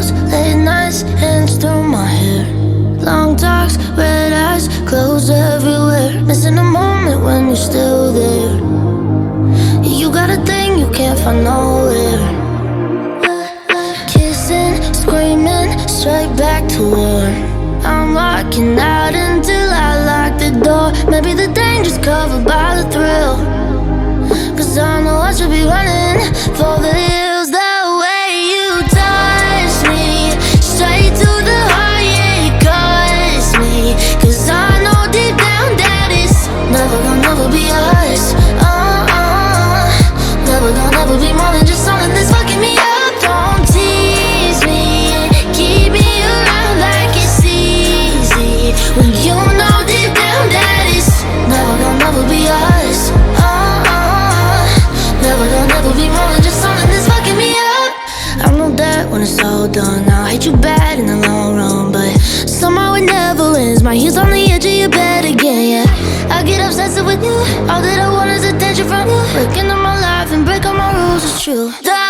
clothes, late nights, hands through my hair. Long talks, red eyes, clothes everywhere. Missing a moment when you're still there. You got a thing you can't find nowhere. Kissing, screaming, straight back to war. I'm locking out until I lock the door. Maybe the danger's covered by the thrill, 'cause I know I should be running for the hills. The way you touch me, straight to the heart, yeah, it cuts me. 'Cause I know deep down that it's never gonna never be us. Never gonna never be more than just something that's fucking me up. Don't tease me, keep me around like it's easy, when you know deep down that it's never gonna never be us. Never gonna never be more than just something that's fucking me up. I know that when it's all done, I'll hate you bad in the long run, but somehow it never ends. My heels on the edge of your bed again, yeah. I get obsessed with you. All that I want is attention from you. Breaking up my life and break all my rules, it's true.